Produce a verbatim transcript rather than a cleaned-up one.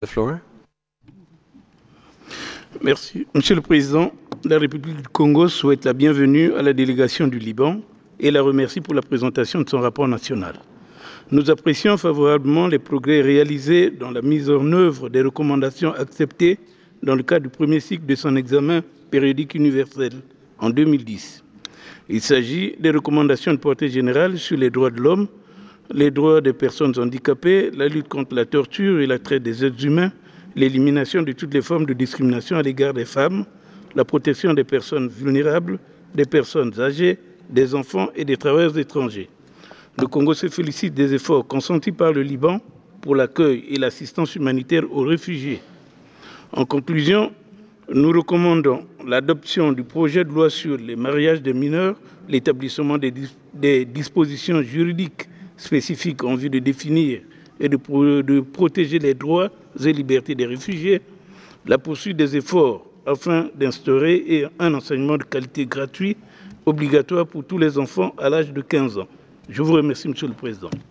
The floor. Merci. Monsieur le Président, la République du Congo souhaite la bienvenue à la délégation du Liban et la remercie pour la présentation de son rapport national. Nous apprécions favorablement les progrès réalisés dans la mise en œuvre des recommandations acceptées dans le cadre du premier cycle de son examen périodique universel en deux mille dix. Il s'agit des recommandations de portée générale sur les droits de l'homme, les droits des personnes handicapées, la lutte contre la torture et la traite des êtres humains, l'élimination de toutes les formes de discrimination à l'égard des femmes, la protection des personnes vulnérables, des personnes âgées, des enfants et des travailleurs étrangers. Le Congo se félicite des efforts consentis par le Liban pour l'accueil et l'assistance humanitaire aux réfugiés. En conclusion, nous recommandons l'adoption du projet de loi sur les mariages des mineurs, l'établissement des, dis des dispositions juridiques spécifiques en vue de définir et de, pro de protéger les droits et libertés des réfugiés, la poursuite des efforts afin d'instaurer un enseignement de qualité gratuit, obligatoire pour tous les enfants à l'âge de quinze ans. Je vous remercie, Monsieur le Président.